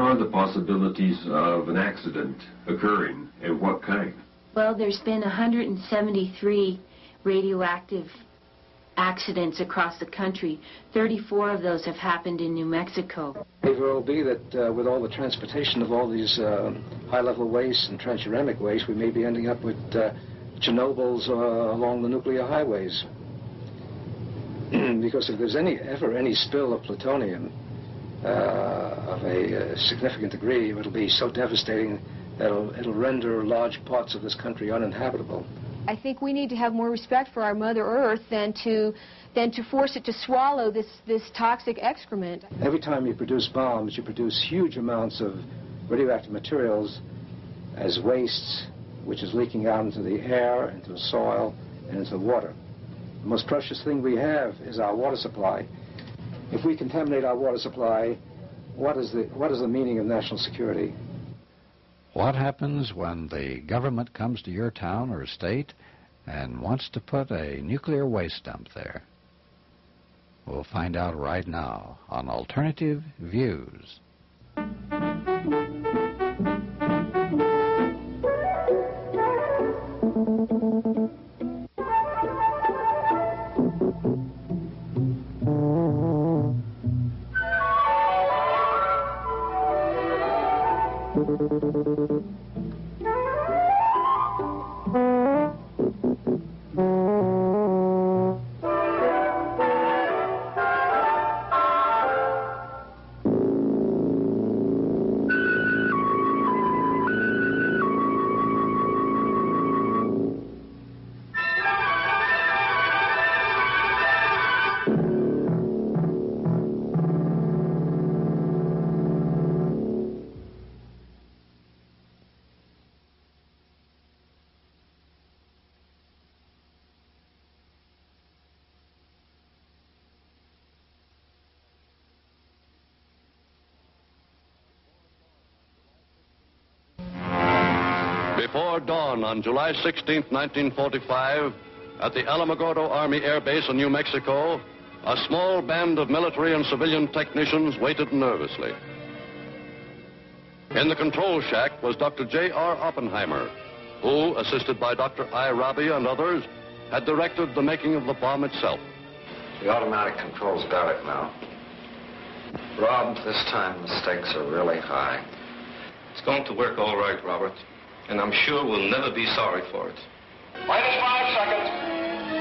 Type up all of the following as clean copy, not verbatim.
are the possibilities of an accident occurring, and what kind? Well, there's been 173 radioactive accidents across the country. 34 of those have happened in New Mexico. It may well be that with all the transportation of all these high-level wastes and transuranic waste, we may be ending up with Chernobyls along the nuclear highways. Because if there's ever any spill of plutonium of a significant degree, it'll be so devastating that it'll render large parts of this country uninhabitable. I think we need to have more respect for our Mother Earth than to force it to swallow this toxic excrement. Every time you produce bombs, you produce huge amounts of radioactive materials as wastes, which is leaking out into the air, into the soil, and into the water. The most precious thing we have is our water supply. If we contaminate our water supply, what is the meaning of national security? What happens when the government comes to your town or state and wants to put a nuclear waste dump there? We'll find out right now on Alternative Views. Before dawn on July 16, 1945, at the Alamogordo Army Air Base in New Mexico, a small band of military and civilian technicians waited nervously. In the control shack was Dr. J.R. Oppenheimer, who, assisted by Dr. I. Rabi and others, had directed the making of the bomb itself. The automatic control's got it now. Rob, this time the stakes are really high. It's going to work all right, Robert. And I'm sure we'll never be sorry for it. -5 seconds.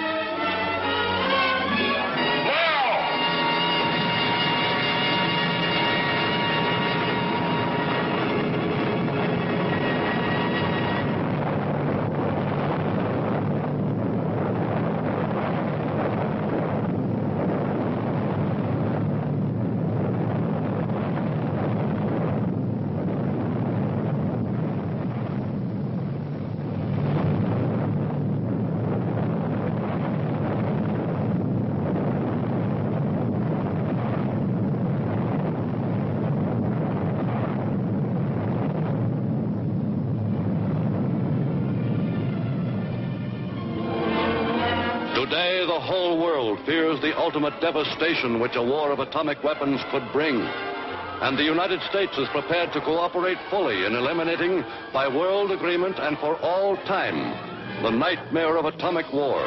Today, the whole world fears the ultimate devastation which a war of atomic weapons could bring. And the United States is prepared to cooperate fully in eliminating, by world agreement and for all time, the nightmare of atomic war.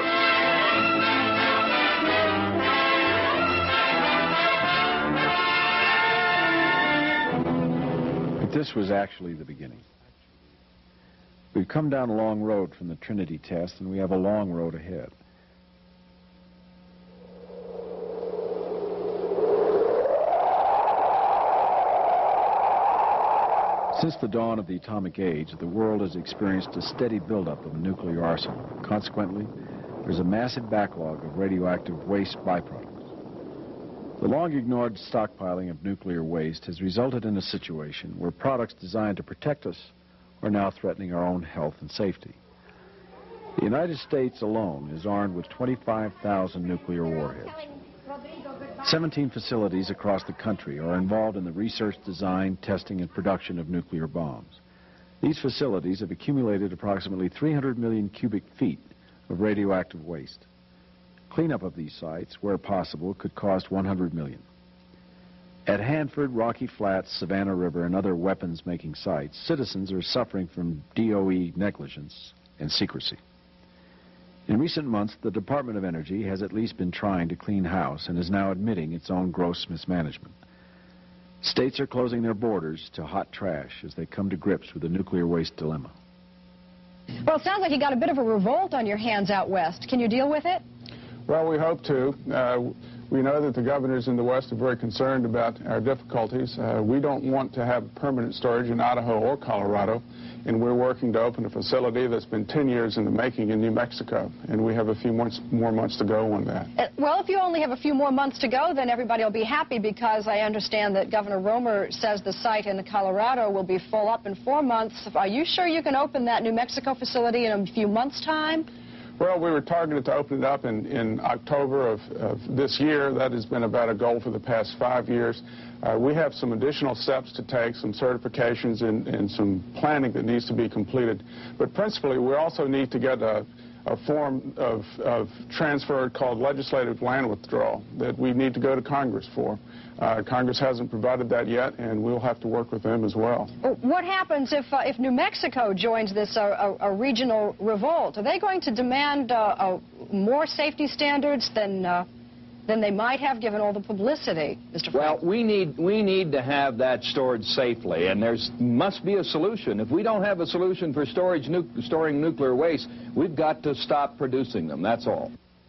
But this was actually the beginning. We've come down a long road from the Trinity test, and we have a long road ahead. Since the dawn of the atomic age, the world has experienced a steady buildup of a nuclear arsenal. Consequently, there's a massive backlog of radioactive waste byproducts. The long-ignored stockpiling of nuclear waste has resulted in a situation where products designed to protect us are now threatening our own health and safety. The United States alone is armed with 25,000 nuclear warheads. 17 facilities across the country are involved in the research, design, testing, and production of nuclear bombs. These facilities have accumulated approximately 300 million cubic feet of radioactive waste. Cleanup of these sites, where possible, could cost $100 million. At Hanford, Rocky Flats, Savannah River, and other weapons-making sites, citizens are suffering from DOE negligence and secrecy. In recent months, the Department of Energy has at least been trying to clean house and is now admitting its own gross mismanagement. States are closing their borders to hot trash as they come to grips with the nuclear waste dilemma. Well, it sounds like you got a bit of a revolt on your hands out west. Can you deal with it? Well, we hope to. We know that the governors in the West are very concerned about our difficulties. We don't want to have permanent storage in Idaho or Colorado, and we're working to open a facility that's been 10 years in the making in New Mexico, and we have a few more months to go on that. Well, if you only have a few more months to go, then everybody will be happy, because I understand that Governor Romer says the site in Colorado will be full up in 4 months. Are you sure you can open that New Mexico facility in a few months' time? Well, we were targeted to open it up in October of this year. That has been about a goal for the past 5 years. We have some additional steps to take, some certifications and some planning that needs to be completed. But principally, we also need to get a form of transfer called legislative land withdrawal that we need to go to Congress for. Congress hasn't provided that yet, and we'll have to work with them as well. What happens if New Mexico joins this a regional revolt? Are they going to demand more safety standards than they might have, given all the publicity, Mr. Frank? Well, we need to have that stored safely, and there must be a solution. If we don't have a solution for storing nuclear waste, we've got to stop producing them. That's all.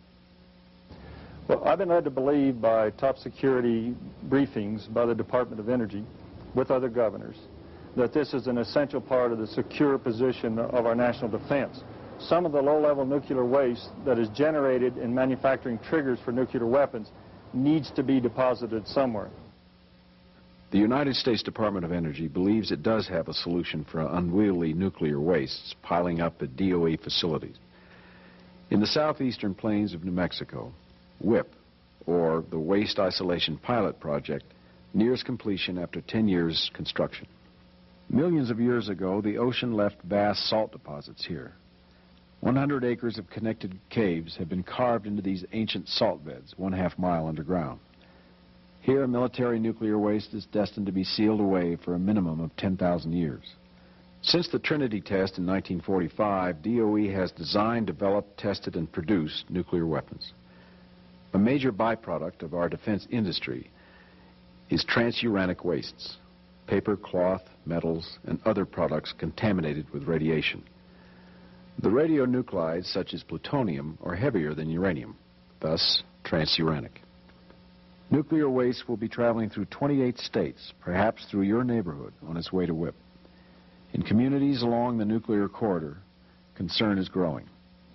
Well, I've been led to believe by top security briefings by the Department of Energy with other governors that this is an essential part of the secure position of our national defense. Some of the low-level nuclear waste that is generated in manufacturing triggers for nuclear weapons needs to be deposited somewhere. The United States Department of Energy believes it does have a solution for unwieldy nuclear wastes piling up at DOE facilities. In the southeastern plains of New Mexico, WIPP, or the Waste Isolation Pilot Project, nears completion after 10 years' construction. Millions of years ago, the ocean left vast salt deposits here. 100 acres of connected caves have been carved into these ancient salt beds, 1/2 mile underground. Here, military nuclear waste is destined to be sealed away for a minimum of 10,000 years. Since the Trinity test in 1945, DOE has designed, developed, tested, and produced nuclear weapons. A major byproduct of our defense industry is transuranic wastes, paper, cloth, metals, and other products contaminated with radiation. The radionuclides, such as plutonium, are heavier than uranium, thus transuranic. Nuclear waste will be traveling through 28 states, perhaps through your neighborhood, on its way to WIPP. In communities along the nuclear corridor, concern is growing.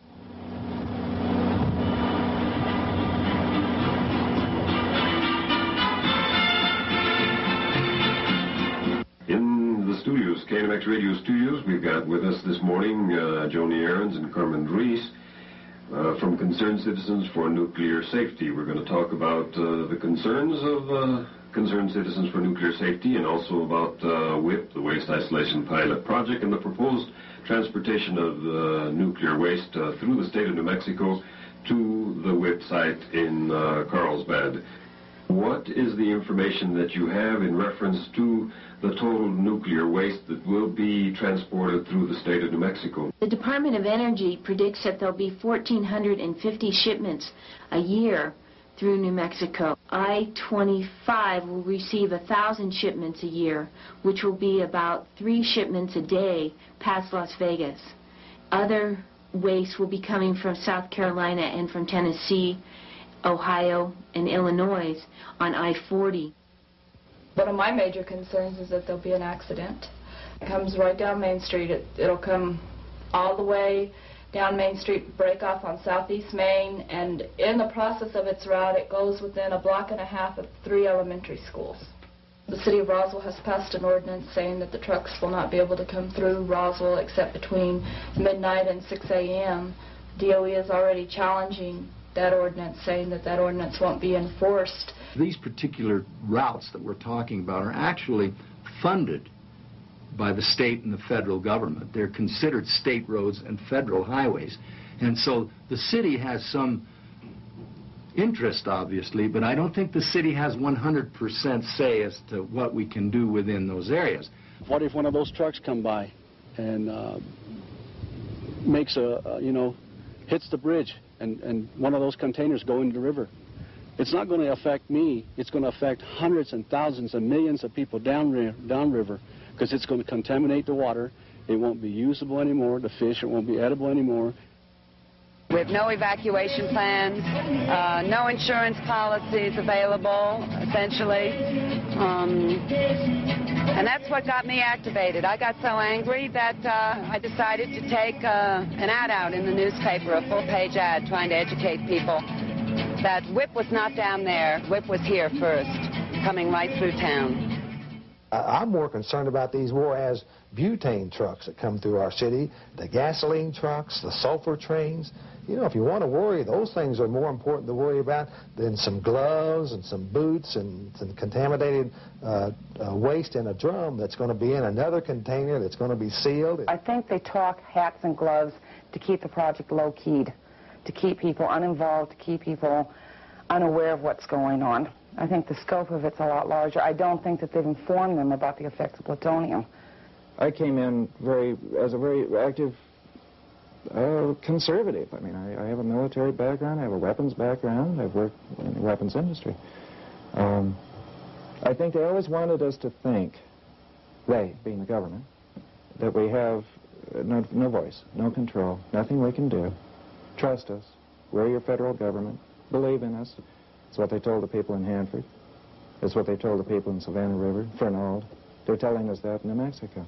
Studios, KNMX Radio Studios. We've got with us this morning Joni Ahrens and Carmen Reese from Concerned Citizens for Nuclear Safety. We're going to talk about the concerns of Concerned Citizens for Nuclear Safety, and also about WIPP, the Waste Isolation Pilot Project, and the proposed transportation of nuclear waste through the state of New Mexico to the WIPP site in Carlsbad. What is the information that you have in reference to the total nuclear waste that will be transported through the state of New Mexico? The Department of Energy predicts that there'll be 1,450 shipments a year through New Mexico. I-25 will receive 1,000 shipments a year, which will be about 3 shipments a day past Las Vegas. Other waste will be coming from South Carolina and from Tennessee, Ohio, and Illinois on I-40. One of my major concerns is that there'll be an accident. It comes right down Main Street. It'll come all the way down Main Street, break off on Southeast Main, and in the process of its route, it goes within a block and a half of 3 elementary schools. The city of Roswell has passed an ordinance saying that the trucks will not be able to come through Roswell except between midnight and 6 a.m. DOE is already challenging that ordinance, saying that that ordinance won't be enforced. These particular routes that we're talking about are actually funded by the state and the federal government. They're considered state roads and federal highways. And so the city has some interest, obviously, but I don't think the city has 100% say as to what we can do within those areas. What if one of those trucks come by and makes hits the bridge and one of those containers go into the river? It's not going to affect me. It's going to affect hundreds and thousands and millions of people downriver, because it's going to contaminate the water. It won't be usable anymore. The fish, it won't be edible anymore. With no evacuation plans, no insurance policies available, essentially. And that's what got me activated. I got so angry that I decided to take an ad out in the newspaper, a full-page ad trying to educate people that WIP was not down there. WIP was here first, coming right through town. I'm more concerned about these whereas butane trucks that come through our city, the gasoline trucks, the sulfur trains. You know, if you want to worry, those things are more important to worry about than some gloves and some boots and some contaminated waste in a drum that's going to be in another container that's going to be sealed. I think they talk hats and gloves to keep the project low-keyed, to keep people uninvolved, to keep people unaware of what's going on. I think the scope of it's a lot larger. I don't think that they've informed them about the effects of plutonium. I came in as a very active conservative. I mean, I have a military background, I have a weapons background, I've worked in the weapons industry. I think they always wanted us to think, they, being the government, that we have no voice, no control, nothing we can do. Trust us. We're your federal government. Believe in us. It's what they told the people in Hanford. It's what they told the people in Savannah River, Fernald. They're telling us that in New Mexico.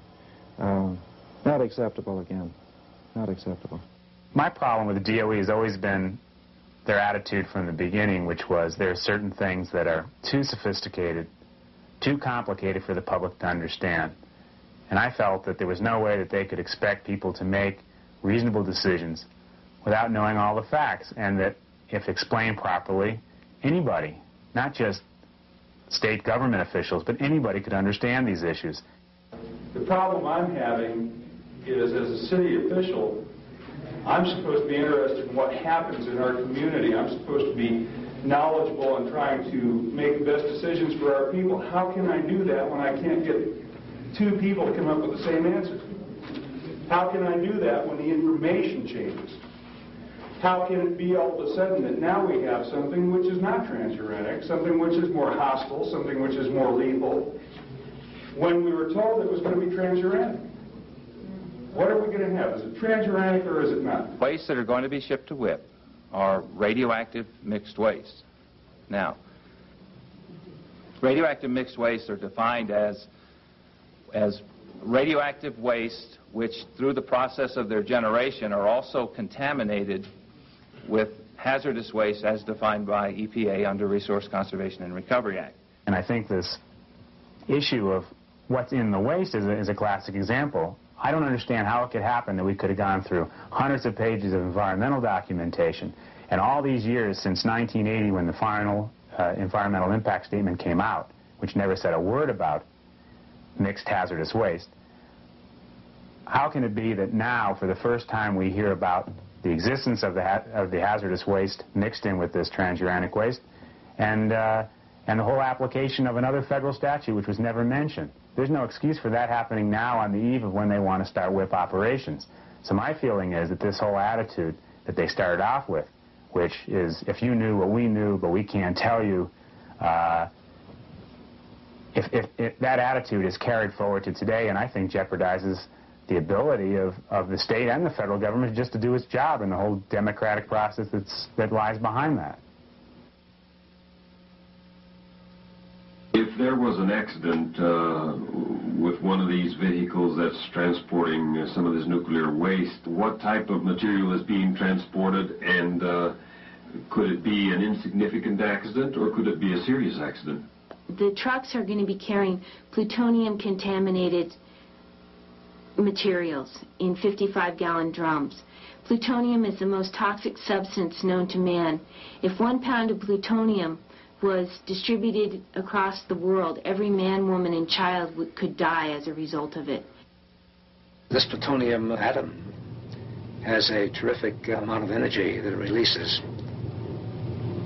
Not acceptable again. Not acceptable. My problem with the DOE has always been their attitude from the beginning, which was there are certain things that are too sophisticated, too complicated for the public to understand. And I felt that there was no way that they could expect people to make reasonable decisions without knowing all the facts, and that if explained properly, anybody, not just state government officials, but anybody could understand these issues. The problem I'm having is, as a city official, I'm supposed to be interested in what happens in our community. I'm supposed to be knowledgeable and trying to make the best decisions for our people. How can I do that when I can't get two people to come up with the same answer? How can I do that when the information changes? How can it be all of a sudden that now we have something which is not transuranic, something which is more hostile, something which is more lethal, when we were told it was going to be transuranic? What are we going to have? Is it transuranic or is it not? Wastes that are going to be shipped to WIP are radioactive mixed waste. Now, radioactive mixed wastes are defined as radioactive waste which, through the process of their generation, are also contaminated with hazardous waste as defined by EPA under Resource Conservation and Recovery Act. And I think this issue of what's in the waste is a classic example. I don't understand how it could happen that we could have gone through hundreds of pages of environmental documentation, and all these years since 1980 when the final environmental impact statement came out, which never said a word about mixed hazardous waste. How can it be that now, for the first time, we hear about the existence of the hazardous waste mixed in with this transuranic waste, and the whole application of another federal statute which was never mentioned? There's no excuse for that happening now on the eve of when they want to start WIP operations. So my feeling is that this whole attitude that they started off with, which is, if you knew what we knew, but we can't tell you, if that attitude is carried forward to today, and I think jeopardizes the ability of the state and the federal government just to do its job and the whole democratic process that lies behind that. If there was an accident with one of these vehicles that's transporting some of this nuclear waste, what type of material is being transported, and could it be an insignificant accident or could it be a serious accident? The trucks are going to be carrying plutonium-contaminated materials in 55-gallon drums. Plutonium is the most toxic substance known to man. If 1 pound of plutonium was distributed across the world, every man, woman, and child could die as a result of it. This plutonium atom has a terrific amount of energy that it releases.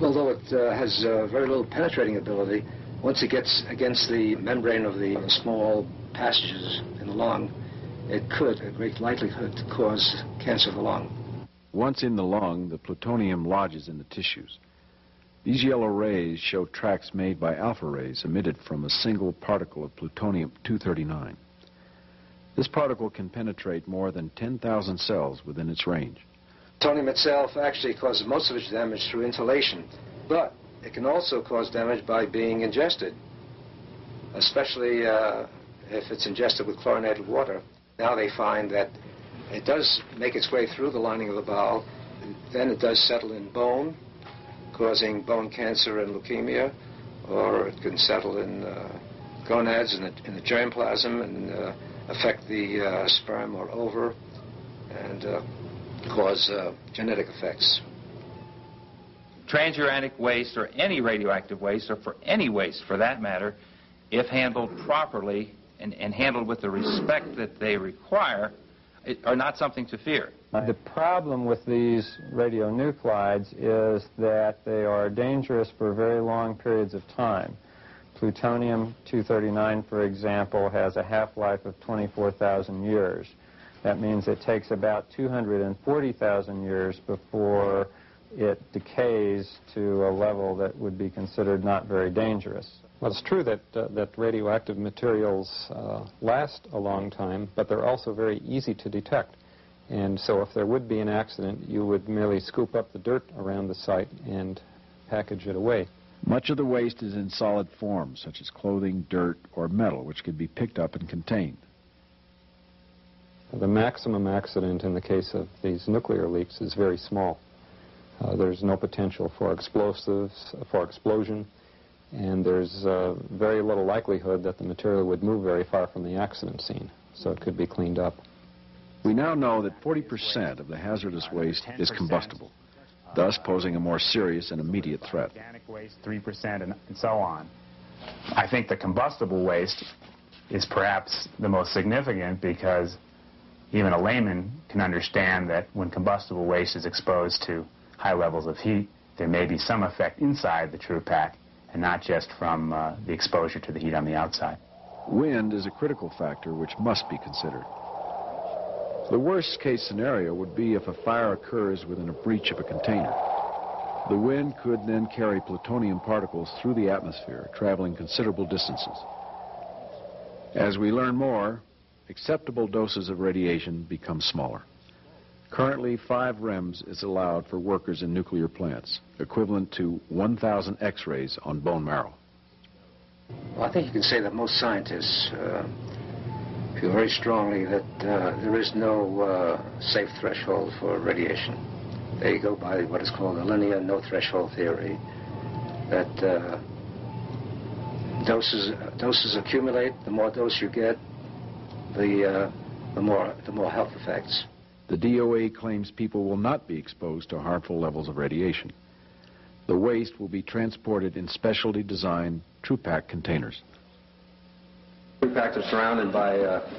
although it has very little penetrating ability, once it gets against the membrane of the small passages in the lung, it could, a great likelihood, cause cancer of the lung. Once in the lung, the plutonium lodges in the tissues. These yellow rays show tracks made by alpha rays emitted from a single particle of plutonium-239. This particle can penetrate more than 10,000 cells within its range. Plutonium itself actually causes most of its damage through inhalation, but it can also cause damage by being ingested, especially if it's ingested with chlorinated water. Now they find that it does make its way through the lining of the bowel, then it does settle in bone, causing bone cancer and leukemia, or it can settle in gonads in the germplasm and affect the sperm or ova and cause genetic effects. Transuranic waste, or any radioactive waste, or for any waste for that matter, if handled properly and handled with the respect that they require, are not something to fear. The problem with these radionuclides is that they are dangerous for very long periods of time. Plutonium-239, for example, has a half-life of 24,000 years. That means it takes about 240,000 years before it decays to a level that would be considered not very dangerous. Well, it's true that radioactive materials last a long time, but they're also very easy to detect. And so if there would be an accident, you would merely scoop up the dirt around the site and package it away. Much of the waste is in solid form, such as clothing, dirt, or metal, which could be picked up and contained. The maximum accident in the case of these nuclear leaks is very small. There's no potential for explosives, for explosion, and there's very little likelihood that the material would move very far from the accident scene, so it could be cleaned up. We now know that 40% of the hazardous waste is combustible, thus posing a more serious and immediate threat. Organic waste, 3%, and so on. I think the combustible waste is perhaps the most significant because even a layman can understand that when combustible waste is exposed to high levels of heat, there may be some effect inside the true pack and not just from the exposure to the heat on the outside. Wind is a critical factor which must be considered. The worst case scenario would be if a fire occurs within a breach of a container. The wind could then carry plutonium particles through the atmosphere, traveling considerable distances. As we learn more, acceptable doses of radiation become smaller. Currently, 5 REMS is allowed for workers in nuclear plants, equivalent to 1,000 X-rays on bone marrow. Well, I think you can say that most scientists feel very strongly that there is no safe threshold for radiation. They go by what is called the linear no-threshold theory, that doses accumulate. The more dose you get, the more health effects. The DOE claims people will not be exposed to harmful levels of radiation. The waste will be transported in specially designed TruPack containers. TruPacks are surrounded by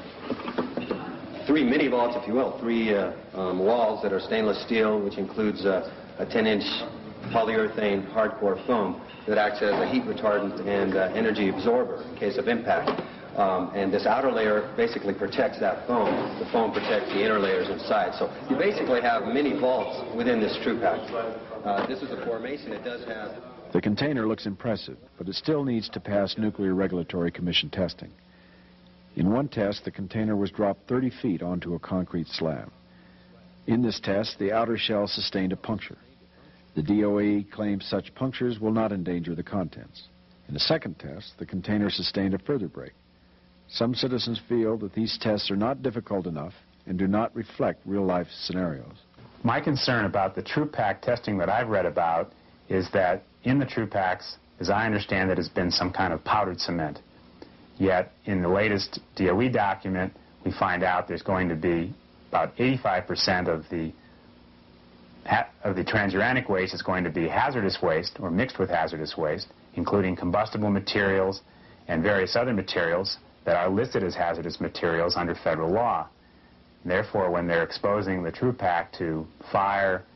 3 mini vaults, if you will, 3 walls that are stainless steel, which includes a 10-inch polyurethane hardcore foam that acts as a heat retardant and energy absorber in case of impact. And this outer layer basically protects that foam. The foam protects the inner layers inside. So you basically have mini vaults within this TruPack. This is a formation. It does have... The container looks impressive, but it still needs to pass Nuclear Regulatory Commission testing. In one test, the container was dropped 30 feet onto a concrete slab. In this test, the outer shell sustained a puncture. The DOE claims such punctures will not endanger the contents. In the second test, the container sustained a further break. Some citizens feel that these tests are not difficult enough and do not reflect real-life scenarios. My concern about the TruPack testing that I've read about is that in the TruPacks, as I understand it, has been some kind of powdered cement. Yet, in the latest DOE document, we find out there's going to be about 85% of the transuranic waste is going to be hazardous waste or mixed with hazardous waste, including combustible materials and various other materials that are listed as hazardous materials under federal law. And therefore, when they're exposing the TruPack to fire,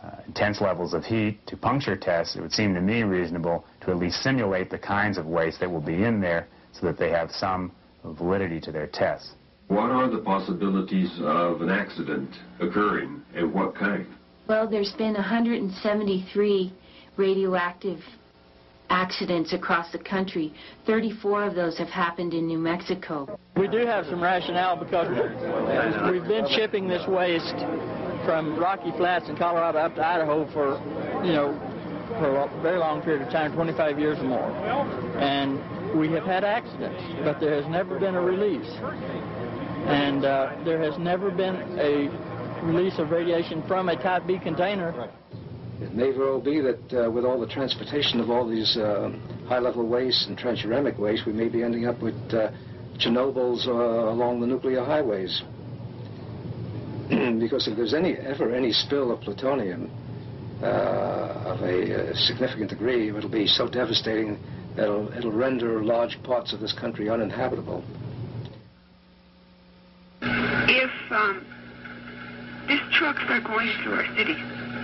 intense levels of heat to puncture tests, it would seem to me reasonable to at least simulate the kinds of waste that will be in there so that they have some validity to their tests. What are the possibilities of an accident occurring, and what kind? Well, there's been 173 radioactive accidents across the country. 34 of those have happened in New Mexico. We do have some rationale because we've been shipping this waste from Rocky Flats in Colorado up to Idaho for a very long period of time, 25 years or more. And we have had accidents, but there has never been a release. And there has never been a release of radiation from a Type B container. Right. It may well be that with all the transportation of all these high-level wastes and transuranic waste, we may be ending up with Chernobyls along the nuclear highways. Because if there's ever any spill of plutonium of a significant degree, it'll be so devastating that it'll render large parts of this country uninhabitable. If these trucks are going through our city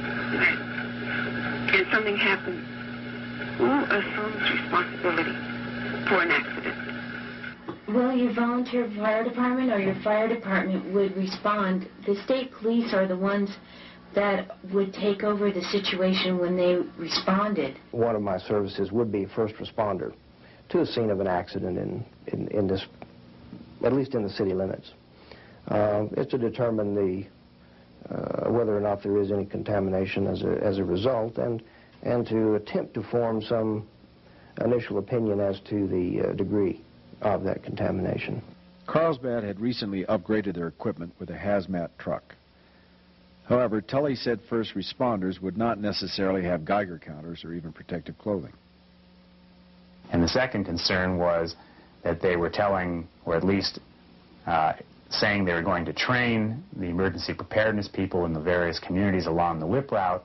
and something happens, who assumes responsibility for an accident? Well, your volunteer fire department or your fire department would respond. The state police are the ones that would take over the situation when they responded. One of my services would be first responder to a scene of an accident in this, at least in the city limits. It's to determine whether or not there is any contamination as a result, and to attempt to form some initial opinion as to the degree of that contamination. Carlsbad had recently upgraded their equipment with a hazmat truck. However, Tully said first responders would not necessarily have Geiger counters or even protective clothing. And the second concern was that they were telling, or at least saying they were going to train the emergency preparedness people in the various communities along the WIP route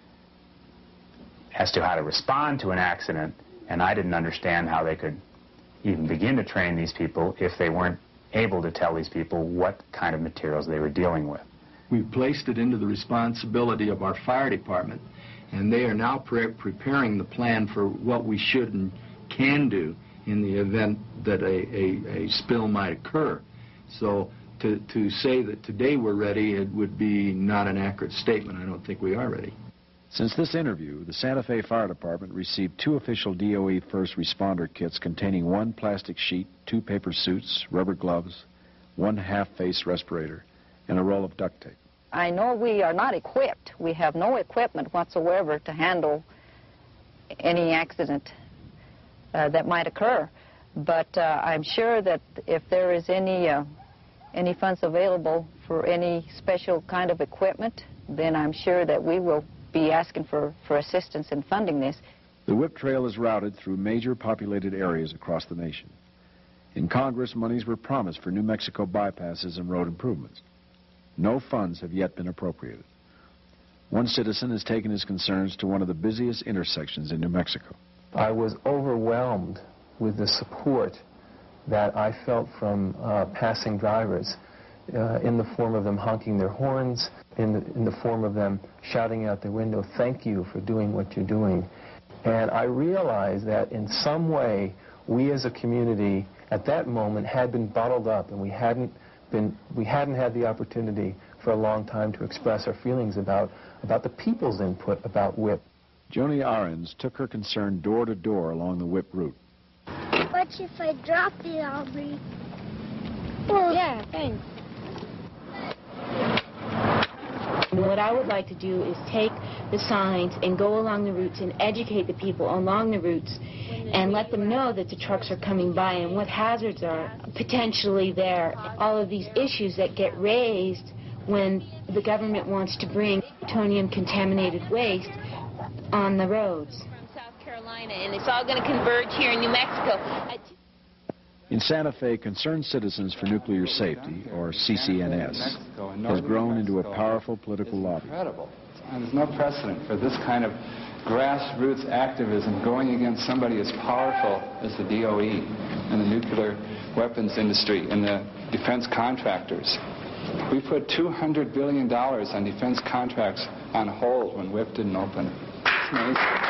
as to how to respond to an accident, and I didn't understand how they could even begin to train these people if they weren't able to tell these people what kind of materials they were dealing with. We've placed it into the responsibility of our fire department, and they are now preparing the plan for what we should and can do in the event that a spill might occur. So to say that today we're ready, it would be not an accurate statement. I don't think we are ready. Since this interview, the Santa Fe Fire Department received 2 official DOE first responder kits containing 1 plastic sheet, 2 paper suits, rubber gloves, 1 half-face respirator, and a roll of duct tape. I know we are not equipped. We have no equipment whatsoever to handle any accident that might occur. But I'm sure that if there is any funds available for any special kind of equipment, then I'm sure that we will be asking for assistance in funding this. The WIP trail is routed through major populated areas across the nation. In Congress, monies were promised for New Mexico bypasses and road improvements. No funds have yet been appropriated. One citizen has taken his concerns to one of the busiest intersections in New Mexico. I was overwhelmed with the support that I felt from passing drivers in the form of them honking their horns, in the form of them shouting out their window, "Thank you for doing what you're doing." And I realized that in some way we as a community at that moment had been bottled up, and we hadn't had the opportunity for a long time to express our feelings about the people's input about WIP. Joni Ahrens took her concern door to door along the WIP route. What if I drop it, Aubrey? Oh, yeah, thanks. What I would like to do is take the signs and go along the routes and educate the people along the routes and let them know that the trucks are coming by and what hazards are potentially there. All of these issues that get raised when the government wants to bring plutonium-contaminated waste on the roads. From South Carolina, and it's all going to converge here in New Mexico. In Santa Fe, Concerned Citizens for Nuclear Safety, or CCNS, has grown into a powerful political lobby. Incredible. And there's no precedent for this kind of grassroots activism going against somebody as powerful as the DOE and the nuclear weapons industry and the defense contractors. We put $200 billion on defense contracts on hold when WIP didn't open. It's amazing.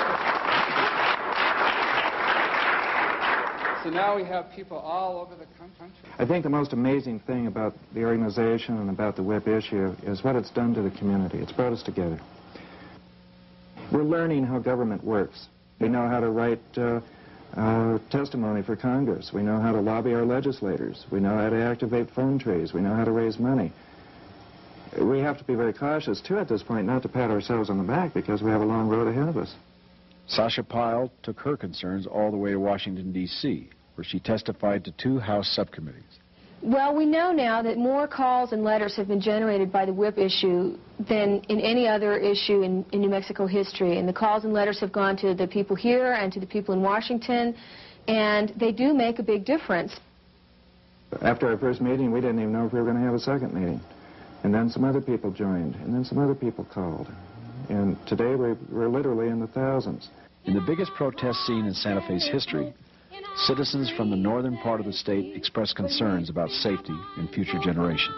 So now we have people all over the country. I think the most amazing thing about the organization and about the WIP issue is what it's done to the community. It's brought us together. We're learning how government works. We know how to write testimony for Congress. We know how to lobby our legislators. We know how to activate phone trees. We know how to raise money. We have to be very cautious, too, at this point, not to pat ourselves on the back because we have a long road ahead of us. Sasha Pyle took her concerns all the way to Washington, D.C., where she testified to 2 House subcommittees. Well, we know now that more calls and letters have been generated by the WIP issue than in any other issue in New Mexico history. And the calls and letters have gone to the people here and to the people in Washington, and they do make a big difference. After our first meeting, we didn't even know if we were going to have a second meeting. And then some other people joined, and then some other people called. And today we're literally in the thousands. In the biggest protest scene in Santa Fe's history, citizens from the northern part of the state expressed concerns about safety in future generations.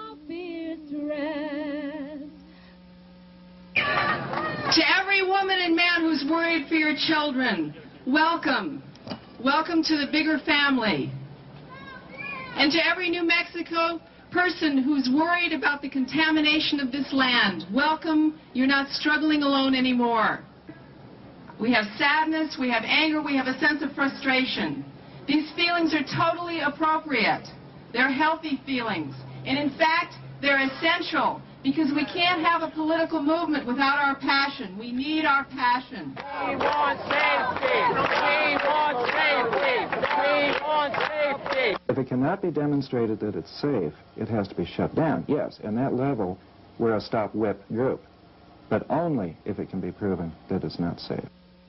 To every woman and man who's worried for your children, welcome. Welcome to the bigger family. And to every New Mexico person who's worried about the contamination of this land, welcome. You're not struggling alone anymore. We have sadness, we have anger, we have a sense of frustration. These feelings are totally appropriate. They're healthy feelings. And in fact, they're essential because we can't have a political movement without our passion. We need our passion. We want safety. We want safety. We want safety. If it cannot be demonstrated that it's safe, it has to be shut down. Yes, in that level, we're a stop WIP group, but only if it can be proven that it's not safe.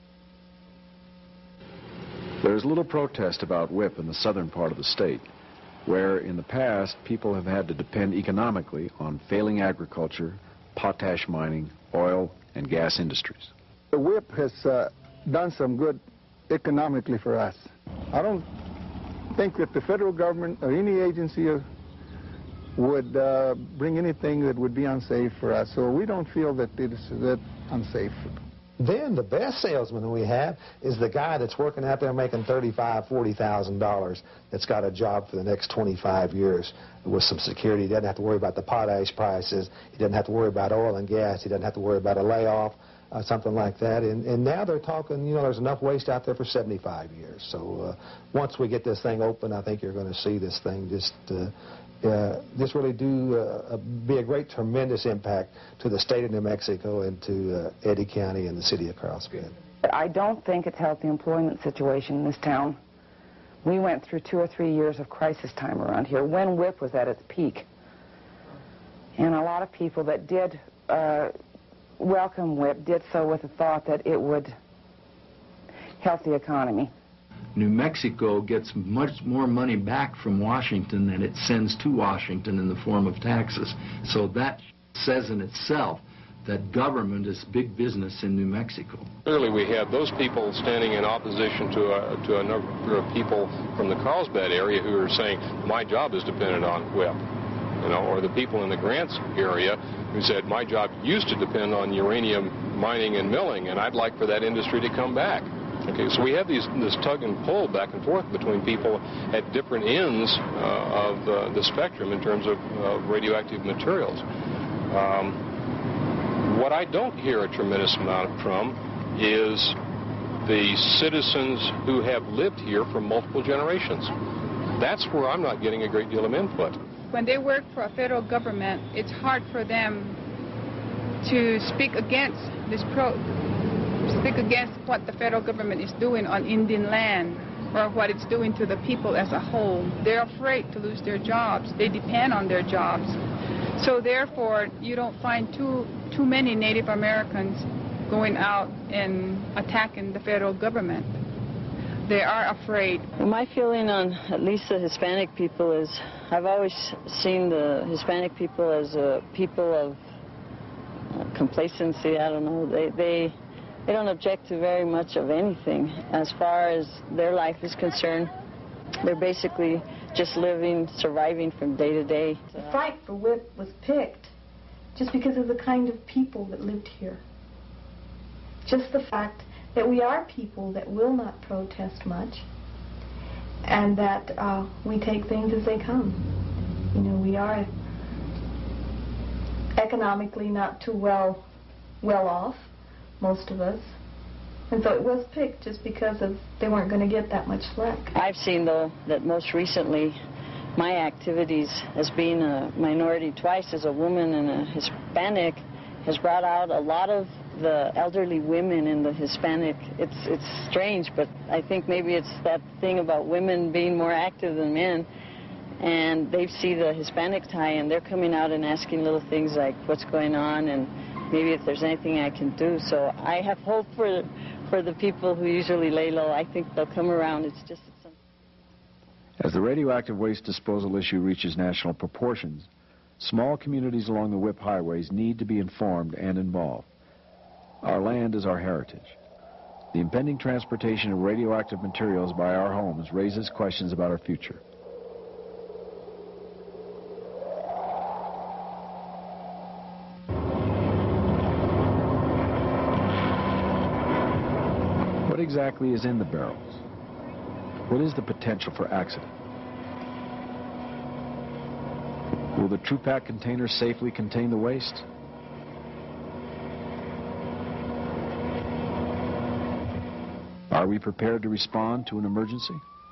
There's little protest about WIP in the southern part of the state, where in the past people have had to depend economically on failing agriculture, potash mining, oil, and gas industries. The WIP has done some good economically for us. I don't think that the federal government or any agency would bring anything that would be unsafe for us, so we don't feel that it is that unsafe. Then the best salesman we have is the guy that's working out there making $35,000, $40,000 that's got a job for the next 25 years with some security. He doesn't have to worry about the potash prices. He doesn't have to worry about oil and gas. He doesn't have to worry about a layoff, something like that. And now they're talking, you know, there's enough waste out there for 75 years. So once we get this thing open, I think you're going to see this thing just really be a great, tremendous impact to the state of New Mexico and to Eddy County and the city of Carl's Bend. I don't think it's helped the employment situation in this town. We went through 2 or 3 years of crisis time around here when WIP was at its peak. And a lot of people that did welcome WIP did so with the thought that it would help the economy. New Mexico gets much more money back from Washington than it sends to Washington in the form of taxes. So that says in itself that government is big business in New Mexico. Clearly we have those people standing in opposition to a number of people from the Carlsbad area who are saying, my job is dependent on WIP. You know, or the people in the Grants area who said, my job used to depend on uranium mining and milling, and I'd like for that industry to come back. Okay, so we have this tug and pull back and forth between people at different ends of the spectrum in terms of radioactive materials. What I don't hear a tremendous amount from is the citizens who have lived here for multiple generations. That's where I'm not getting a great deal of input. When they work for a federal government, it's hard for them to speak against what the federal government is doing on Indian land or what it's doing to the people as a whole. They're afraid to lose their jobs. They depend on their jobs. So therefore, you don't find too many Native Americans going out and attacking the federal government. They are afraid. Well, my feeling on at least the Hispanic people is I've always seen the Hispanic people as a people of complacency. I don't know. They don't object to very much of anything as far as their life is concerned. They're basically just living, surviving from day to day. The fight for WIPP was picked just because of the kind of people that lived here. Just the fact that we are people that will not protest much, and that we take things as they come. You know, we are economically not too well off, most of us. And so it was picked just because of they weren't going to get that much slack. I've seen, though, that most recently my activities as being a minority twice, as a woman and a Hispanic, has brought out a lot of the elderly women in the Hispanic. It's strange, but I think maybe it's that thing about women being more active than men. And they see the Hispanic tie, and they're coming out and asking little things like what's going on and maybe if there's anything I can do. So I have hope for the people who usually lay low. I think they'll come around. It's just... As the radioactive waste disposal issue reaches national proportions, small communities along the WIPP highways need to be informed and involved. Our land is our heritage. The impending transportation of radioactive materials by our homes raises questions about our future. What exactly is in the barrels? What is the potential for accident? Will the TruPack container safely contain the waste? Are we prepared to respond to an emergency?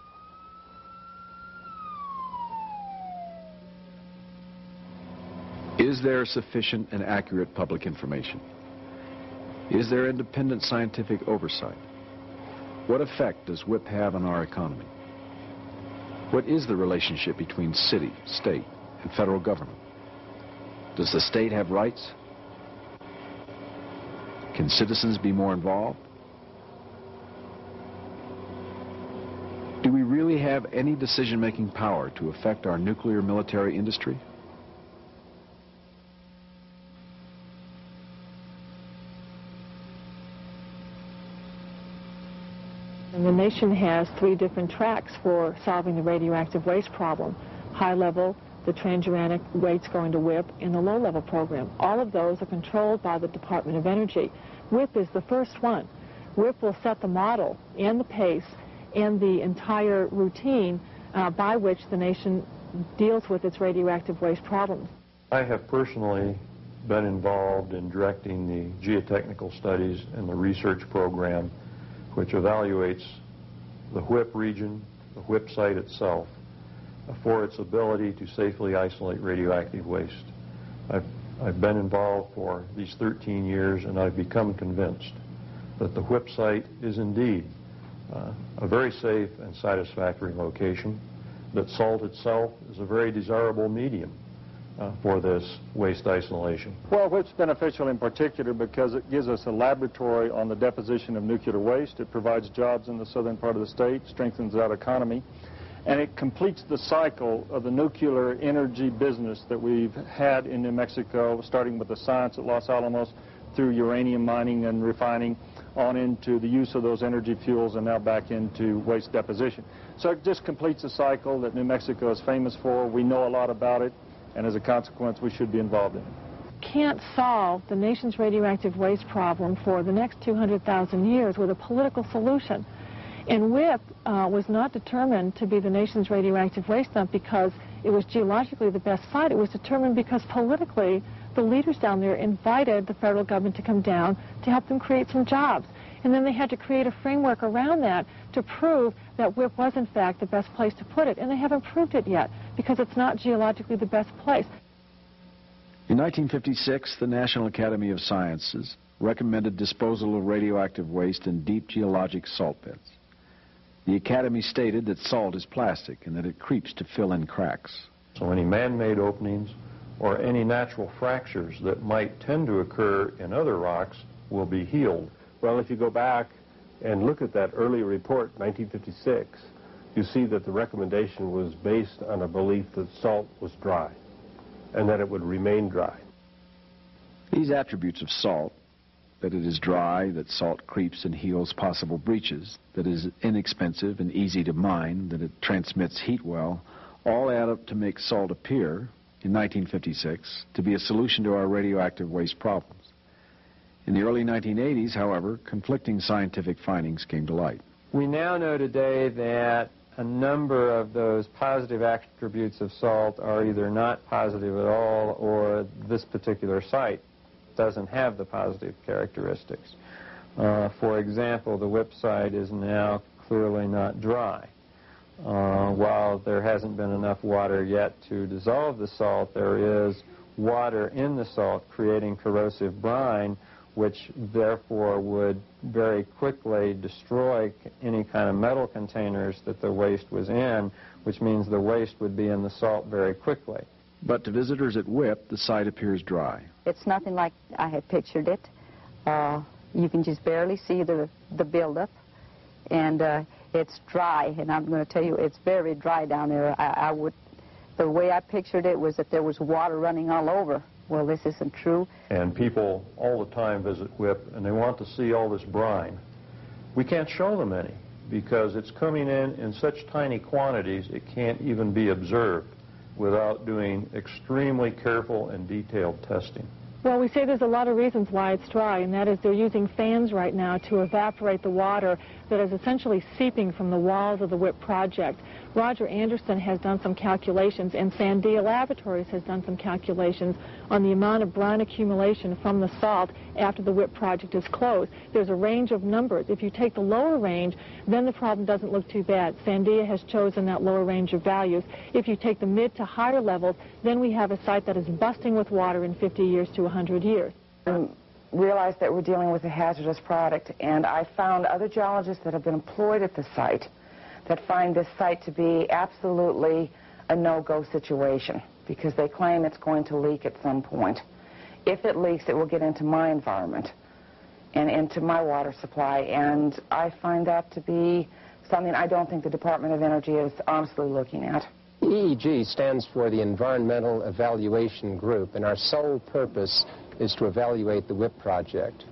Is there sufficient and accurate public information? Is there independent scientific oversight? What effect does WIPP have on our economy? What is the relationship between city, state, and federal government? Does the state have rights? Can citizens be more involved? Do we really have any decision-making power to affect our nuclear military industry? And the nation has 3 different tracks for solving the radioactive waste problem. High level, the transuranic waste going to WIPP, and the low level program. All of those are controlled by the Department of Energy. WIPP is the first one. WIPP will set the model and the pace and the entire routine by which the nation deals with its radioactive waste problems. I have personally been involved in directing the geotechnical studies and the research program which evaluates the WIPP region, the WIPP site itself, for its ability to safely isolate radioactive waste. I've been involved for these 13 years, and I've become convinced that the WIPP site is indeed a very safe and satisfactory location, that salt itself is a very desirable medium for this waste isolation. Well, WIPP's beneficial in particular because it gives us a laboratory on the deposition of nuclear waste. It provides jobs in the southern part of the state, strengthens that economy, and it completes the cycle of the nuclear energy business that we've had in New Mexico, starting with the science at Los Alamos, through uranium mining and refining, on into the use of those energy fuels, and now back into waste deposition. So it just completes a cycle that New Mexico is famous for. We know a lot about it, and as a consequence, we should be involved in it. Can't solve the nation's radioactive waste problem for the next 200,000 years with a political solution. And WIPP was not determined to be the nation's radioactive waste dump because it was geologically the best site. It was determined because politically the leaders down there invited the federal government to come down to help them create some jobs. And then they had to create a framework around that to prove that WIPP was in fact the best place to put it. And they haven't proved it yet because it's not geologically the best place. In 1956, the National Academy of Sciences recommended disposal of radioactive waste in deep geologic salt beds. The Academy stated that salt is plastic and that it creeps to fill in cracks. So any man-made openings or any natural fractures that might tend to occur in other rocks will be healed. Well, if you go back and look at that earlier report, 1956, you see that the recommendation was based on a belief that salt was dry and that it would remain dry. These attributes of salt, that it is dry, that salt creeps and heals possible breaches, that it is inexpensive and easy to mine, that it transmits heat well, all add up to make salt appear, in 1956, to be a solution to our radioactive waste problems. In the early 1980s, however, conflicting scientific findings came to light. We now know today that a number of those positive attributes of salt are either not positive at all, or this particular site doesn't have the positive characteristics. For example, the WIPP site is now clearly not dry. While there hasn't been enough water yet to dissolve the salt, there is water in the salt creating corrosive brine, which therefore would very quickly destroy any kind of metal containers that the waste was in, which means the waste would be in the salt very quickly. But to visitors at WIPP, the site appears dry. It's nothing like I had pictured it. You can just barely see the buildup, and it's dry, and I'm going to tell you, it's very dry down there. The way I pictured it was that there was water running all over. Well, this isn't true. And people all the time visit WIPP, and they want to see all this brine. We can't show them any, because it's coming in such tiny quantities it can't even be observed without doing extremely careful and detailed testing. Well, we say there's a lot of reasons why it's dry, and that is they're using fans right now to evaporate the water that is essentially seeping from the walls of the WIPP project. Roger Anderson has done some calculations, and Sandia Laboratories has done some calculations on the amount of brine accumulation from the salt after the WIPP project is closed. There's a range of numbers. If you take the lower range, then the problem doesn't look too bad. Sandia has chosen that lower range of values. If you take the mid to higher levels, then we have a site that is busting with water in 50 years to 100 years. Realized that we're dealing with a hazardous product, and I found other geologists that have been employed at the site that find this site to be absolutely a no-go situation, because they claim it's going to leak at some point. If it leaks, it will get into my environment and into my water supply, and I find that to be something I don't think the Department of Energy is honestly looking at. EEG stands for the Environmental Evaluation Group, and our sole purpose is to evaluate the WIPP project.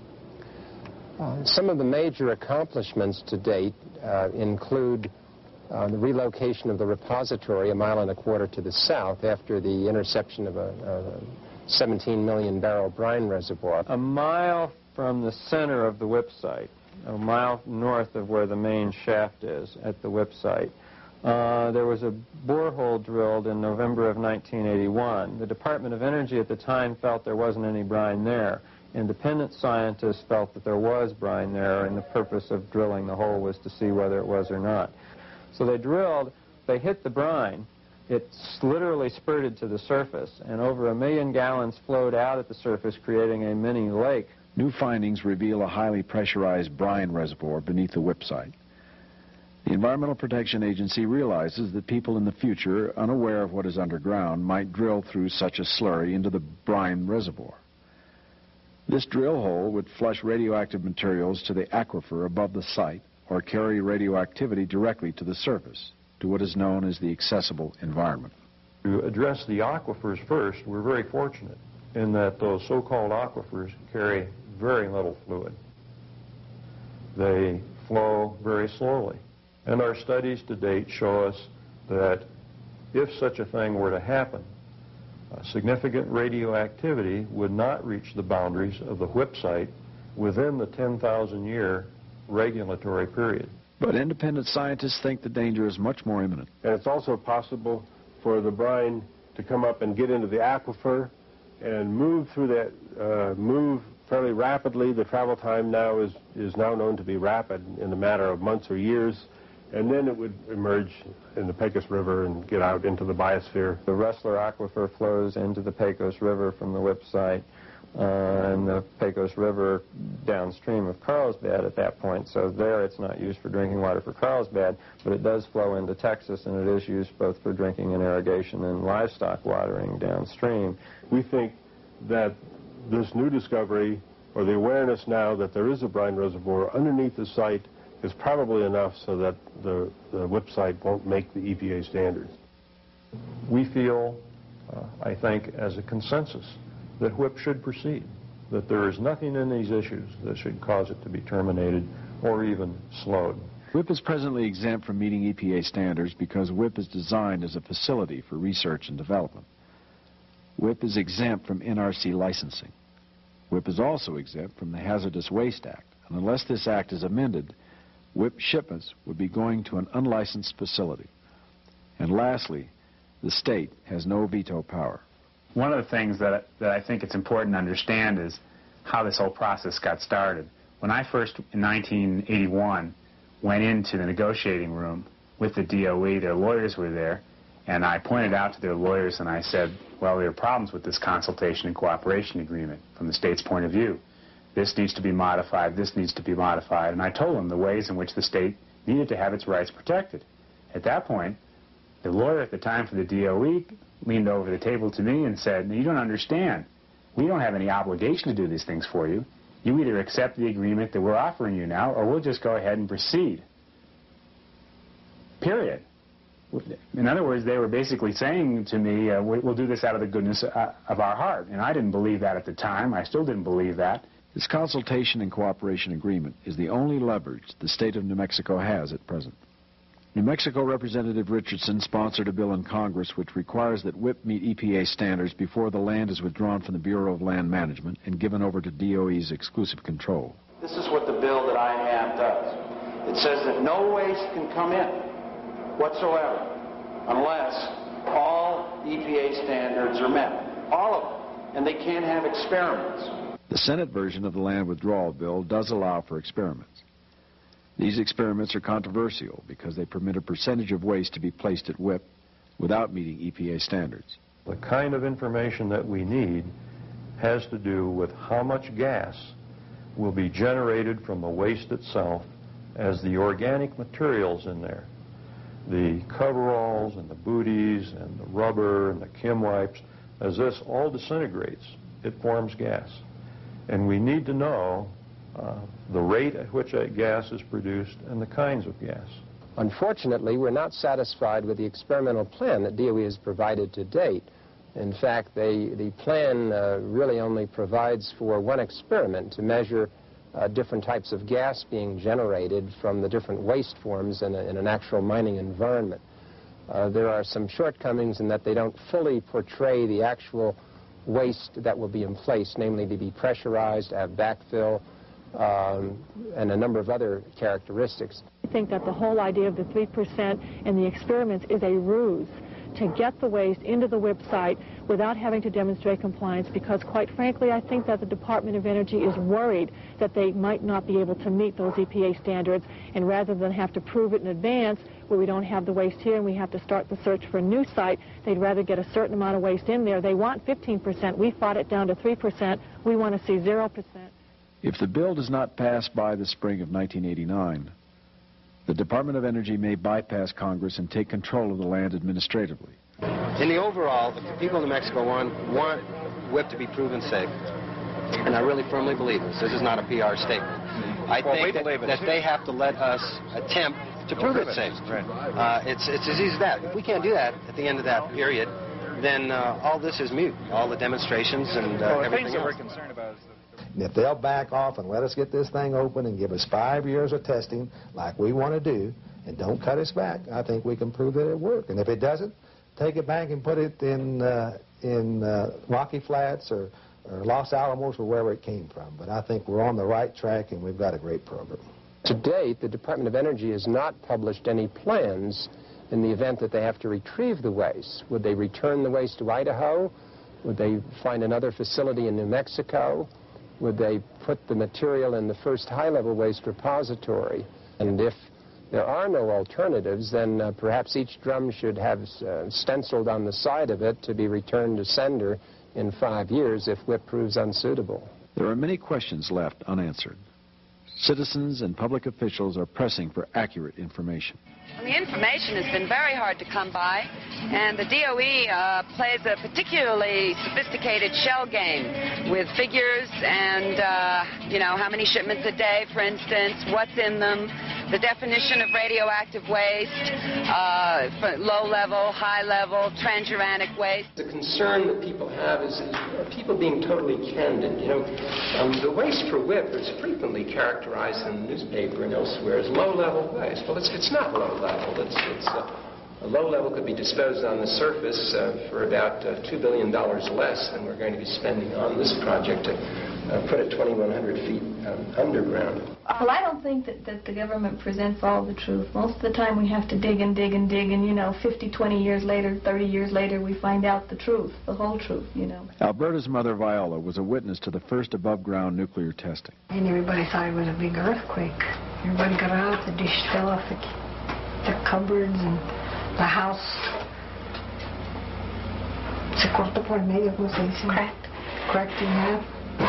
Some of the major accomplishments to date include the relocation of the repository 1.25 miles to the south after the interception of a 17 million barrel brine reservoir. A mile from the center of the WIPP site, a mile north of where the main shaft is at the WIPP site, there was a borehole drilled in November of 1981. The Department of Energy at the time felt there wasn't any brine there. Independent scientists felt that there was brine there, and the purpose of drilling the hole was to see whether it was or not. So they drilled, they hit the brine, it literally spurted to the surface, and over 1 million gallons flowed out at the surface, creating a mini lake. New findings reveal a highly pressurized brine reservoir beneath the WIPP site. The Environmental Protection Agency realizes that people in the future, unaware of what is underground, might drill through such a slurry into the brine reservoir. This drill hole would flush radioactive materials to the aquifer above the site or carry radioactivity directly to the surface, to what is known as the accessible environment. To address the aquifers first, we're very fortunate in that those so-called aquifers carry very little fluid. They flow very slowly. And our studies to date show us that if such a thing were to happen, significant radioactivity would not reach the boundaries of the WIPP site within the 10,000-year regulatory period. But independent scientists think the danger is much more imminent. And it's also possible for the brine to come up and get into the aquifer and move through that, move fairly rapidly. The travel time now is now known to be rapid in a matter of months or years. And then it would emerge in the Pecos River and get out into the biosphere. The Rustler Aquifer flows into the Pecos River from the WIPP site, and the Pecos River downstream of Carlsbad at that point. So there it's not used for drinking water for Carlsbad, but it does flow into Texas, and it is used both for drinking and irrigation and livestock watering downstream. We think that this new discovery, or the awareness now that there is a brine reservoir underneath the site, is probably enough so that the WIPP site won't make the EPA standards. We feel, I think, as a consensus, that WIPP should proceed. that there is nothing in these issues that should cause it to be terminated or even slowed. WIPP is presently exempt from meeting EPA standards because WIPP is designed as a facility for research and development. WIPP is exempt from NRC licensing. WIPP is also exempt from the Hazardous Waste Act, and unless this act is amended, WIPP shipments would be going to an unlicensed facility. And lastly, the state has no veto power. One of the things that I think it's important to understand is how this whole process got started. When I first, in 1981, went into the negotiating room with the DOE, their lawyers were there, and I pointed out to their lawyers and I said, well, there are problems with this consultation and cooperation agreement from the state's point of view. This needs to be modified, this needs to be modified, and I told them the ways in which the state needed to have its rights protected. At that point, the lawyer at the time for the DOE leaned over the table to me and said, you don't understand. We don't have any obligation to do these things for you. You either accept the agreement that we're offering you now, or we'll just go ahead and proceed. Period. In other words, they were basically saying to me, we'll do this out of the goodness of our heart. And I didn't believe that at the time. I still didn't believe that. This consultation and cooperation agreement is the only leverage the state of New Mexico has at present. New Mexico Representative Richardson sponsored a bill in Congress which requires that WIPP meet EPA standards before the land is withdrawn from the Bureau of Land Management and given over to DOE's exclusive control. This is what the bill that I have does. It says that no waste can come in whatsoever unless all EPA standards are met. All of them. And they can't have experiments. The Senate version of the land withdrawal bill does allow for experiments. These experiments are controversial because they permit a percentage of waste to be placed at WIPP without meeting EPA standards. The kind of information that we need has to do with how much gas will be generated from the waste itself as the organic materials in there. The coveralls and the booties and the rubber and the chem wipes, as this all disintegrates, it forms gas. And we need to know the rate at which that gas is produced and the kinds of gas. Unfortunately, we're not satisfied with the experimental plan that DOE has provided to date. In fact, the plan really only provides for one experiment to measure different types of gas being generated from the different waste forms in an actual mining environment. There are some shortcomings in that they don't fully portray the actual waste that will be in place, namely to be pressurized, have backfill, and a number of other characteristics. I think that the whole idea of the 3% and the experiments is a ruse to get the waste into the WIPP site without having to demonstrate compliance, because quite frankly I think that the Department of Energy is worried that they might not be able to meet those EPA standards, and rather than have to prove it in advance where we don't have the waste here and we have to start the search for a new site, they'd rather get a certain amount of waste in there. They want 15%. We fought it down to 3%. We want to see 0%. If the bill does not pass by the spring of 1989, the Department of Energy may bypass Congress and take control of the land administratively. In the overall, the people of New Mexico want WIPP to be proven safe. And I really firmly believe this. This is not a PR statement. I think that they have to let us attempt to prove it safe. It's as easy as that. If we can't do that at the end of that period, then all this is mute. All the demonstrations and everything else. We're concerned about is and if they'll back off and let us get this thing open and give us 5 years of testing like we want to do and don't cut us back, I think we can prove that it worked. And if it doesn't, take it back and put it in Rocky Flats or Los Alamos or wherever it came from. But I think we're on the right track and we've got a great program. To date, the Department of Energy has not published any plans in the event that they have to retrieve the waste. Would they return the waste to Idaho? Would they find another facility in New Mexico? Would they put the material in the first high-level waste repository? And if there are no alternatives, then perhaps each drum should have stenciled on the side of it to be returned to sender in 5 years if WIPP proves unsuitable. There are many questions left unanswered. Citizens and public officials are pressing for accurate information. The information has been very hard to come by, and the DOE plays a particularly sophisticated shell game with figures and, you know, how many shipments a day, for instance, what's in them. the definition of radioactive waste, low level, high level, transuranic waste. The concern that people have is people being totally candid. You know, the waste for WIPP is frequently characterized in the newspaper and elsewhere as low-level waste. Well, it's not low-level. A low level could be disposed on the surface for about $2 billion less than we're going to be spending on this project to put it 2,100 feet underground. Well, I don't think that the government presents all the truth. Most of the time we have to dig and dig and dig, and, you know, 50, 20 years later, 30 years later, we find out the truth, the whole truth, you know. Alberta's mother, Viola, was a witness to the first above-ground nuclear testing. And everybody thought it was a big earthquake. Everybody got out, the dish fell off the cupboards, and the house se cortó por medio, como se dice? Cracked in half.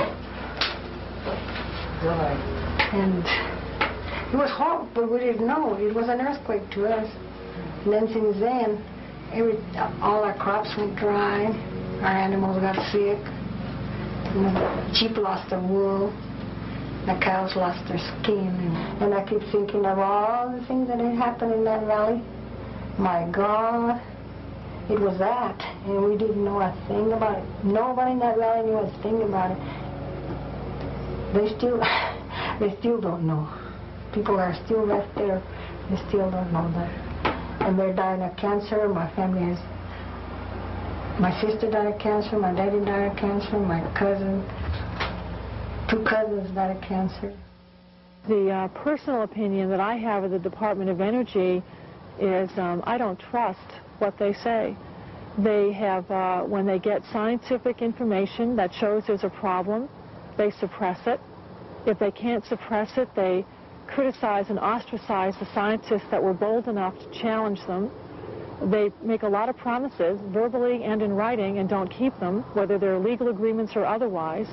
And it was horrible, but we didn't know. It was an earthquake to us. And then since then, all our crops went dry, our animals got sick, and the sheep lost their wool, the cows lost their skin. And I keep thinking of all the things that had happened in that valley. My God, it was that, and we didn't know a thing about it. Nobody in that valley knew a thing about it. They still don't know. People are still left there. They still don't know that. And they're dying of cancer. My family is. My sister died of cancer. My daddy died of cancer. My cousin, 2 cousins died of cancer. The personal opinion that I have of the Department of Energy is I don't trust what they say. They have, when they get scientific information that shows there's a problem, they suppress it. If they can't suppress it, they criticize and ostracize the scientists that were bold enough to challenge them. They make a lot of promises, verbally and in writing, and don't keep them, whether they're legal agreements or otherwise.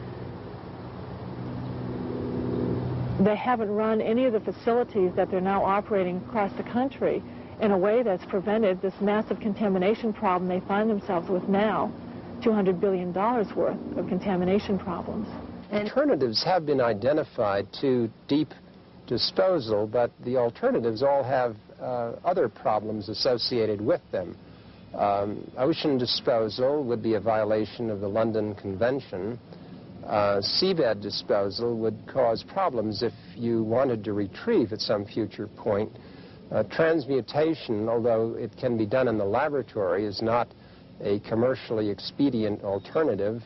They haven't run any of the facilities that they're now operating across the country in a way that's prevented this massive contamination problem they find themselves with now, $200 billion worth of contamination problems. Alternatives have been identified to deep disposal, but the alternatives all have other problems associated with them. Ocean disposal would be a violation of the London Convention. Seabed disposal would cause problems if you wanted to retrieve at some future point. Transmutation, although it can be done in the laboratory, is not a commercially expedient alternative.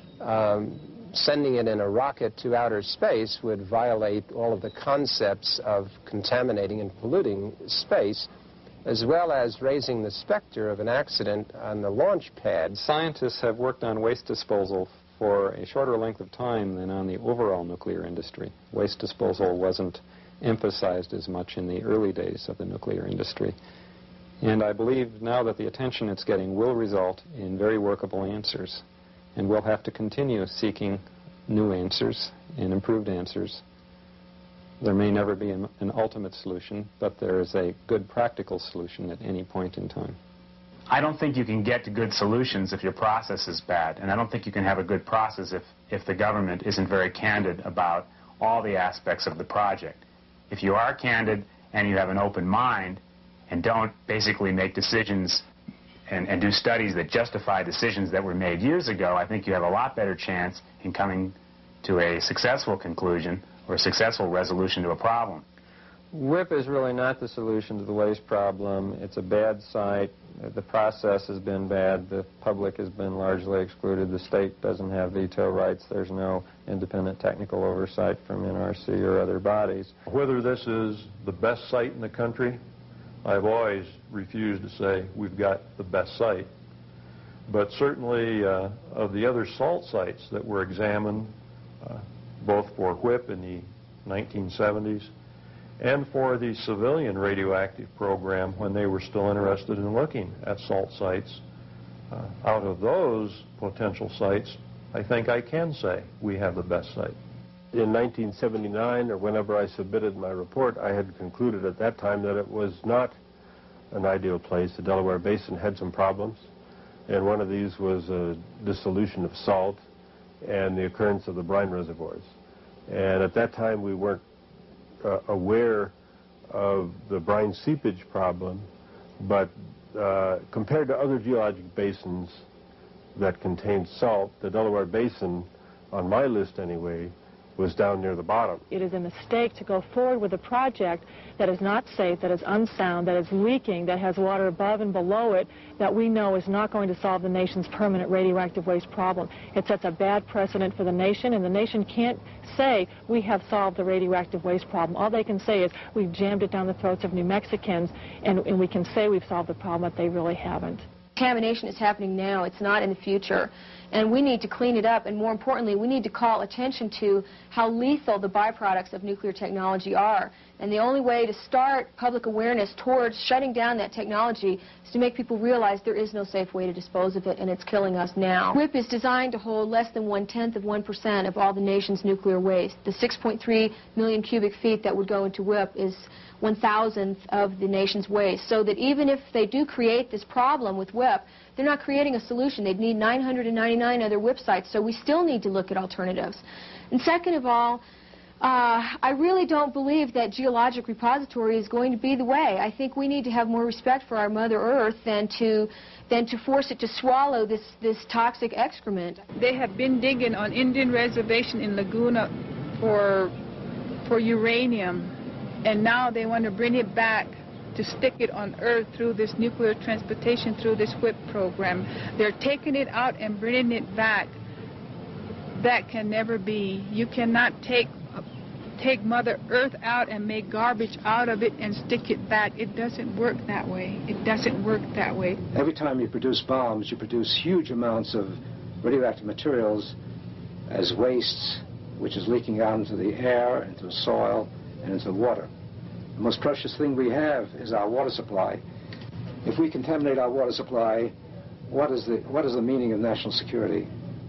Sending it in a rocket to outer space would violate all of the concepts of contaminating and polluting space, as well as raising the specter of an accident on the launch pad. Scientists have worked on waste disposal for a shorter length of time than on the overall nuclear industry. Waste disposal wasn't emphasized as much in the early days of the nuclear industry. And I believe now that the attention it's getting will result in very workable answers. And we'll have to continue seeking new answers and improved answers. There may never be an ultimate solution, but there is a good practical solution at any point in time. I don't think you can get to good solutions if your process is bad, and I don't think you can have a good process if the government isn't very candid about all the aspects of the project. If you are candid and you have an open mind and don't basically make decisions and do studies that justify decisions that were made years ago, I think you have a lot better chance in coming to a successful conclusion or a successful resolution to a problem. WIPP is really not the solution to the waste problem. It's a bad site. The process has been bad. The public has been largely excluded. The state doesn't have veto rights. There's no independent technical oversight from NRC or other bodies. Whether this is the best site in the country, I've always refused to say we've got the best site. But certainly of the other salt sites that were examined, both for WIPP in the 1970s and for the civilian radioactive program when they were still interested in looking at salt sites, out of those potential sites, I think I can say we have the best site. In 1979, or whenever I submitted my report, I had concluded at that time that it was not an ideal place. The Delaware Basin had some problems, and one of these was a dissolution of salt and the occurrence of the brine reservoirs. And at that time, we weren't aware of the brine seepage problem, but compared to other geologic basins that contain salt, the Delaware Basin, on my list anyway, was down near the bottom. It is a mistake to go forward with a project that is not safe, that is unsound, that is leaking, that has water above and below it, that we know is not going to solve the nation's permanent radioactive waste problem. It sets a bad precedent for the nation, and the nation can't say we have solved the radioactive waste problem. All they can say is we've jammed it down the throats of New Mexicans, and we can say we've solved the problem, but they really haven't. Contamination is happening now. It's not in the future. And we need to clean it up, and more importantly, we need to call attention to how lethal the byproducts of nuclear technology are. And the only way to start public awareness towards shutting down that technology is to make people realize there is no safe way to dispose of it, and it's killing us now. WIPP is designed to hold less than 1/10% of all the nation's nuclear waste. The 6.3 million cubic feet that would go into WIPP is 1,000th of the nation's waste. So that even if they do create this problem with WIPP, they're not creating a solution. They'd need 999 other WIPP sites, so we still need to look at alternatives. And second of all, I really don't believe that geologic repository is going to be the way. I think we need to have more respect for our Mother Earth than to force it to swallow this toxic excrement. They have been digging on Indian Reservation in Laguna for uranium, and now they want to bring it back to stick it on Earth through this nuclear transportation, through this WIPP program. They're taking it out and bringing it back. That can never be. You cannot take Mother Earth out and make garbage out of it and stick it back. It doesn't work that way. It doesn't work that way. Every time you produce bombs, you produce huge amounts of radioactive materials as wastes, which is leaking out into the air, into the soil, and into the water. The most precious thing we have is our water supply. If we contaminate our water supply, what is the meaning of national security?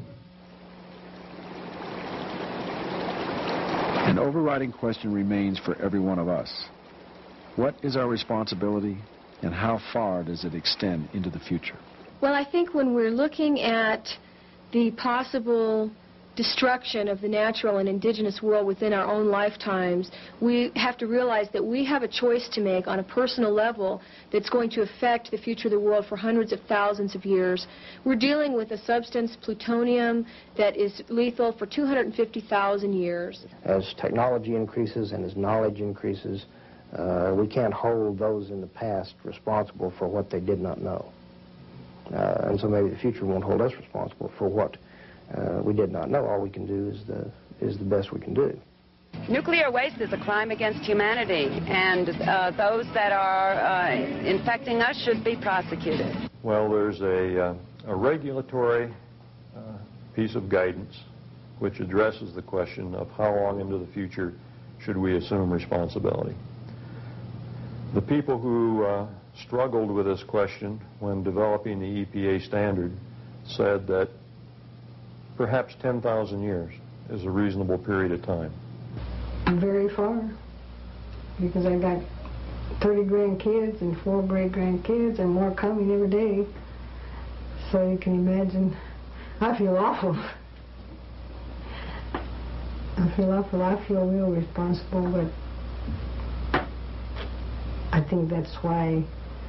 An overriding question remains for every one of us. What is our responsibility, and how far does it extend into the future? Well, I think when we're looking at the possible destruction of the natural and indigenous world within our own lifetimes, we have to realize that we have a choice to make on a personal level that's going to affect the future of the world for hundreds of thousands of years. We're dealing with a substance, plutonium, that is lethal for 250,000 years. As technology increases and as knowledge increases, we can't hold those in the past responsible for what they did not know. And so maybe the future won't hold us responsible for what we did not know. All we can do is the best we can do. Nuclear waste is a crime against humanity, and those that are infecting us should be prosecuted. Well, there's a regulatory piece of guidance which addresses the question of how long into the future should we assume responsibility. The people who struggled with this question when developing the EPA standard said that perhaps 10,000 years is a reasonable period of time. Very far, because I got 30 grandkids and 4 great-grandkids and more coming every day. So you can imagine, I feel awful. I feel real responsible, but I think that's why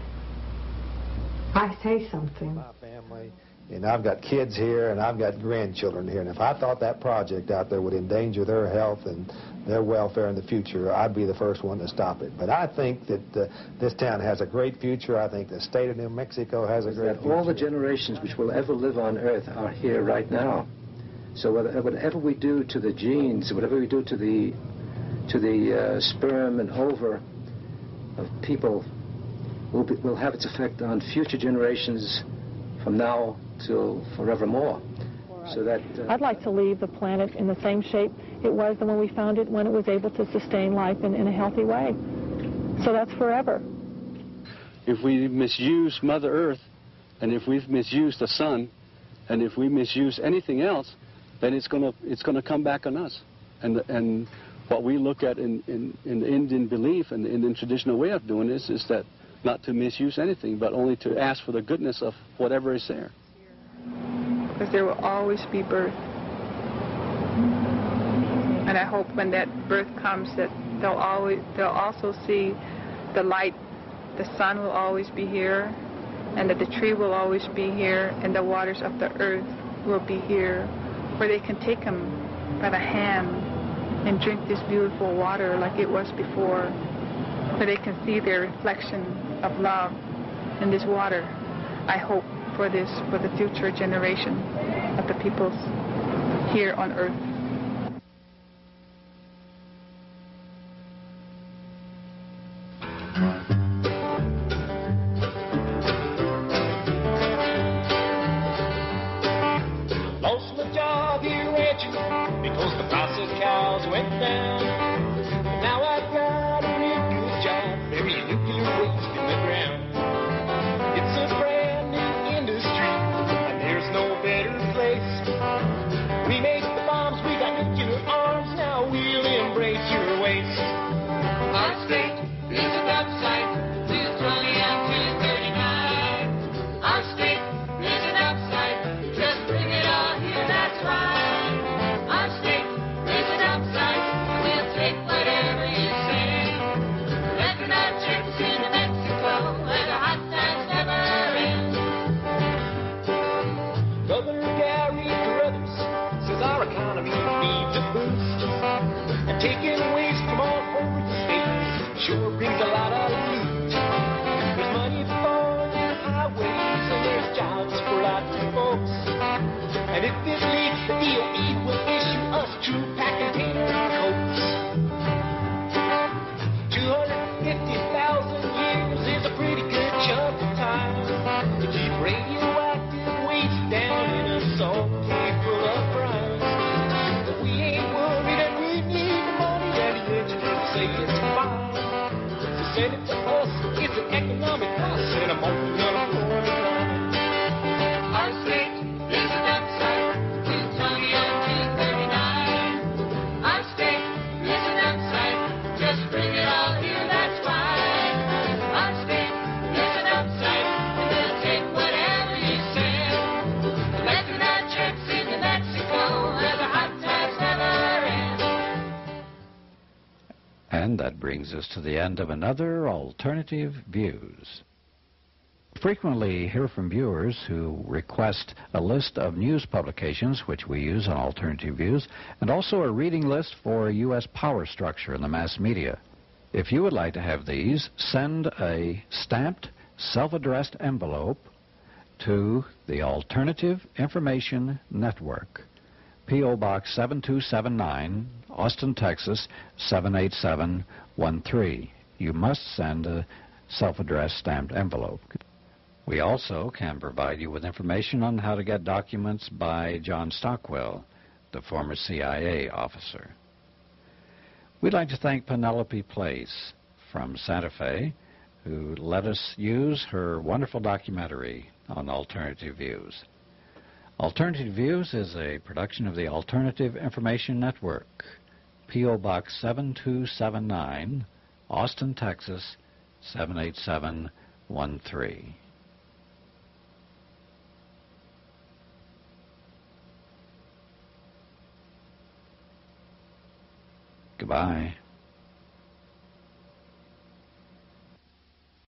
I say something. My family, and I've got kids here, and I've got grandchildren here, and if I thought that project out there would endanger their health and their welfare in the future, I'd be the first one to stop it. But I think that this town has a great future. I think the state of New Mexico has a great future. All the generations which will ever live on Earth are here right now. So whatever we do to the genes, whatever we do to the sperm and ova of people will have its effect on future generations from now till forevermore. So that I'd like to leave the planet in the same shape it was when we found it, when it was able to sustain life in a healthy way. So that's forever. If we misuse Mother Earth, and if we've misused the sun, and if we misuse anything else, then it's gonna come back on us. And what we look at in the Indian belief and in the traditional way of doing this is that not to misuse anything, but only to ask for the goodness of whatever is there. Because there will always be birth. And I hope when that birth comes that they'll also see the light, the sun will always be here, and that the tree will always be here, and the waters of the earth will be here, where they can take them by the hand and drink this beautiful water like it was before, where they can see their reflection of love in this water. I hope for the future generation of the peoples here on earth. Lost my job here ranching because the price of cows went down. But now I've got a real good job burying nuclear waste in the ground. It's a brand new industry, and there's no better place. We make the bombs, we got nuclear arms, now we'll embrace your waste. Our state is a dump site, 220 and 239. Our state is a dump site, just bring it all here, that's right. Our state is a dump site, we'll take whatever you say. Record our trips into Mexico, where the hot times never end. Governor Gary Carruthers says our economy needs a boost, and taking waste from all over the state sure brings a lot of loot. There's money for new highways, and there's jobs for lots of folks. And if this leaks, the DOE will issue us true pack container coats. 250,000 years is a pretty good chunk of time to keep radioactive waste down in a salt cave full of brine. But we ain't worried, and we need the money, and the engineers say it's fine. So send it to us, it's an economic loss, and I'm only gonna pour the line. Our state is a dump site, 220 and 239. Our state is a dump site, just bring it all here, that's fine. Our state is a dump site, and we'll take whatever you say. Collecting our trips into Mexico, where the hot times never end. And that brings us to the end of another Alternative Views. Frequently hear from viewers who request a list of news publications, which we use on Alternative Views, and also a reading list for U.S. power structure in the mass media. If you would like to have these, send a stamped, self-addressed envelope to the Alternative Information Network, P.O. Box 7279, Austin, Texas 78713. You must send a self-addressed stamped envelope. We also can provide you with information on how to get documents by John Stockwell, the former CIA officer. We'd like to thank Penelope Place from Santa Fe, who let us use her wonderful documentary on Alternative Views. Alternative Views is a production of the Alternative Information Network, P.O. Box 7279, Austin, Texas 78713. Goodbye.